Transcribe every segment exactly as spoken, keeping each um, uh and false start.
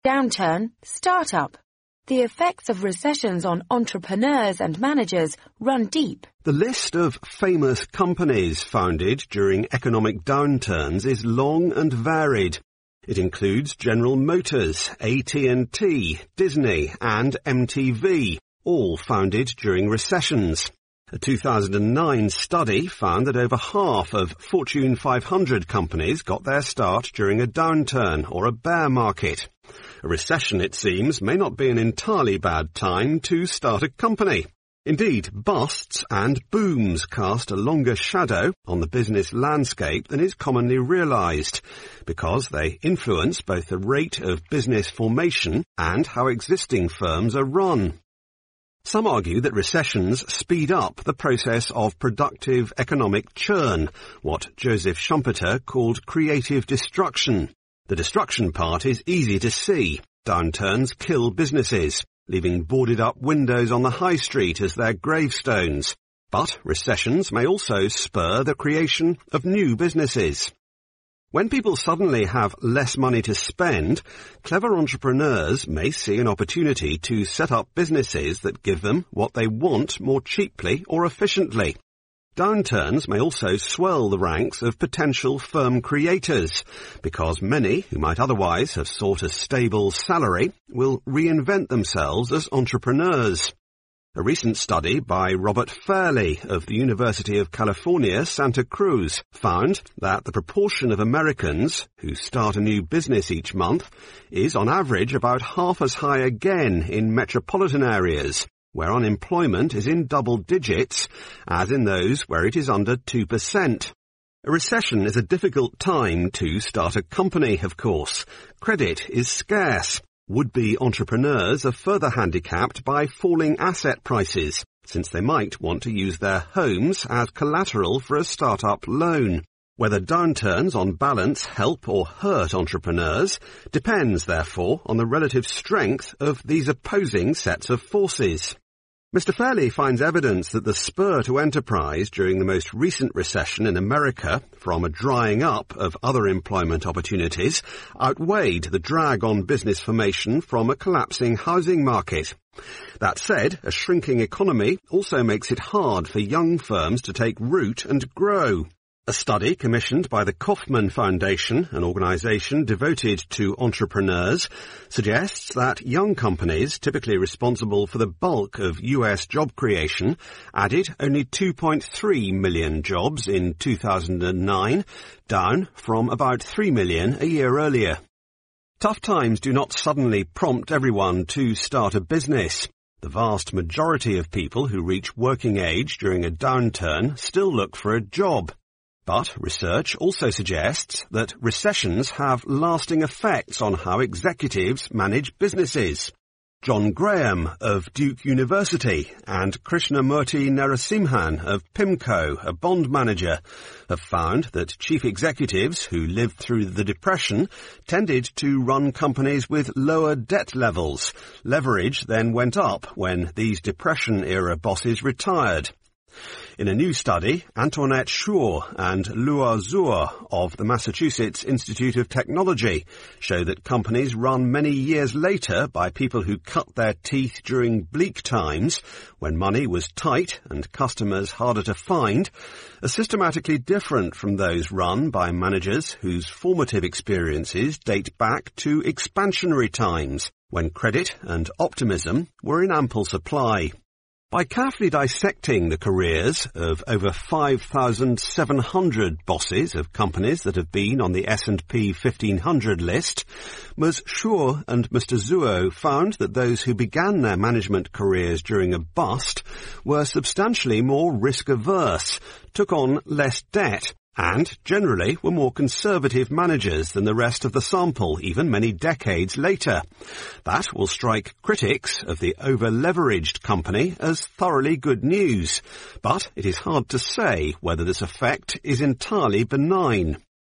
Downturn, startup. The effects of recessions on entrepreneurs and managers run deep. The list of famous companies founded during economic downturns is long and varied. It includes General Motors, A T and T, Disney and M T V, all founded during recessions. A two thousand nine study found that over half of Fortune five hundred companies got their start during a downturn or a bear market. A recession, it seems, may not be an entirely bad time to start a company. Indeed, busts and booms cast a longer shadow on the business landscape than is commonly realised, because they influence both the rate of business formation and how existing firms are run. Some argue that recessions speed up the process of productive economic churn, what Joseph Schumpeter called creative destruction. The destruction part is easy to see. Downturns kill businesses, leaving boarded-up windows on the high street as their gravestones. But recessions may also spur the creation of new businesses. When people suddenly have less money to spend, clever entrepreneurs may see an opportunity to set up businesses that give them what they want more cheaply or efficiently. Downturns may also swell the ranks of potential firm creators, because many who might otherwise have sought a stable salary will reinvent themselves as entrepreneurs. A recent study by Robert Fairley of the University of California, Santa Cruz, found that the proportion of Americans who start a new business each month is on average about half as high again in metropolitan areas, where unemployment is in double digits, as in those where it is under two percent. A recession is a difficult time to start a company, of course. Credit is scarce. Would-be entrepreneurs are further handicapped by falling asset prices, since they might want to use their homes as collateral for a start-up loan. Whether downturns on balance help or hurt entrepreneurs depends, therefore, on the relative strength of these opposing sets of forces. Mister Fairley finds evidence that the spur to enterprise during the most recent recession in America from a drying up of other employment opportunities outweighed the drag on business formation from a collapsing housing market. That said, a shrinking economy also makes it hard for young firms to take root and grow. A study commissioned by the Kauffman Foundation, an organization devoted to entrepreneurs, suggests that young companies, typically responsible for the bulk of U S job creation, added only two point three million jobs in two thousand nine, down from about three million a year earlier. Tough times do not suddenly prompt everyone to start a business. The vast majority of people who reach working age during a downturn still look for a job. But research also suggests that recessions have lasting effects on how executives manage businesses. John Graham of Duke University and Krishnamurti Narasimhan of PIMCO, a bond manager, have found that chief executives who lived through the Depression tended to run companies with lower debt levels. Leverage then went up when these Depression-era bosses retired. In a new study, Antoinette Schur and Luo Zhuo of the Massachusetts Institute of Technology show that companies run many years later by people who cut their teeth during bleak times, when money was tight and customers harder to find, are systematically different from those run by managers whose formative experiences date back to expansionary times, when credit and optimism were in ample supply. By carefully dissecting the careers of over five thousand seven hundred bosses of companies that have been on the S and P fifteen hundred list, Miz Schur and Mister Zhuo found that those who began their management careers during a bust were substantially more risk-averse, took on less debt, and generally were more conservative managers than the rest of the sample, even many decades later. That will strike critics of the over-leveraged company as thoroughly good news, but it is hard to say whether this effect is entirely benign.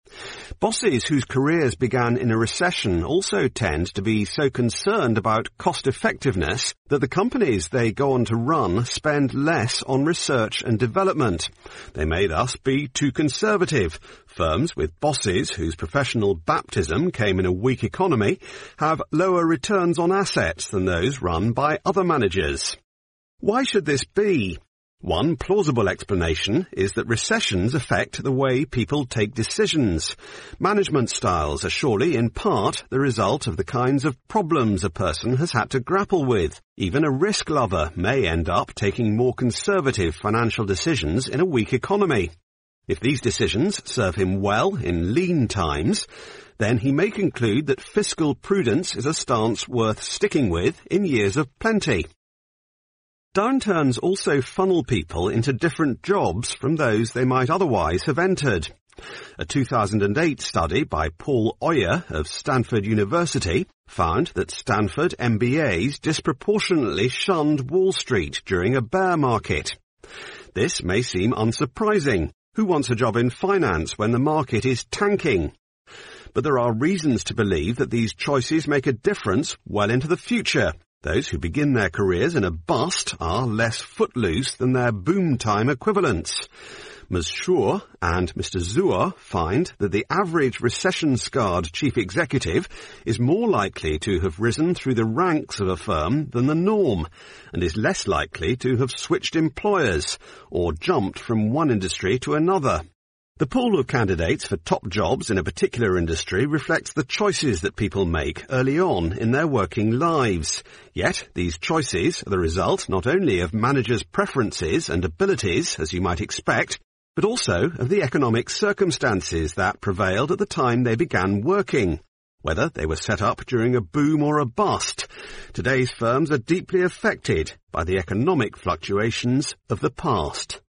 Bosses whose careers began in a recession also tend to be so concerned about cost effectiveness that the companies they go on to run spend less on research and development. They may thus be too conservative. Firms with bosses whose professional baptism came in a weak economy have lower returns on assets than those run by other managers. Why should this be? One plausible explanation is that recessions affect the way people take decisions. Management styles are surely in part the result of the kinds of problems a person has had to grapple with. Even a risk lover may end up taking more conservative financial decisions in a weak economy. If these decisions serve him well in lean times, then he may conclude that fiscal prudence is a stance worth sticking with in years of plenty. Downturns also funnel people into different jobs from those they might otherwise have entered. A two thousand eight study by Paul Oyer of Stanford University found that Stanford M B As disproportionately shunned Wall Street during a bear market. This may seem unsurprising. Who wants a job in finance when the market is tanking? But there are reasons to believe that these choices make a difference well into the future. Those who begin their careers in a bust are less footloose than their boom time equivalents. Miz Schur and Mister Zuer find that the average recession-scarred chief executive is more likely to have risen through the ranks of a firm than the norm, and is less likely to have switched employers or jumped from one industry to another. The pool of candidates for top jobs in a particular industry reflects the choices that people make early on in their working lives. Yet, these choices are the result not only of managers' preferences and abilities, as you might expect, but also of the economic circumstances that prevailed at the time they began working. Whether they were set up during a boom or a bust, today's firms are deeply affected by the economic fluctuations of the past.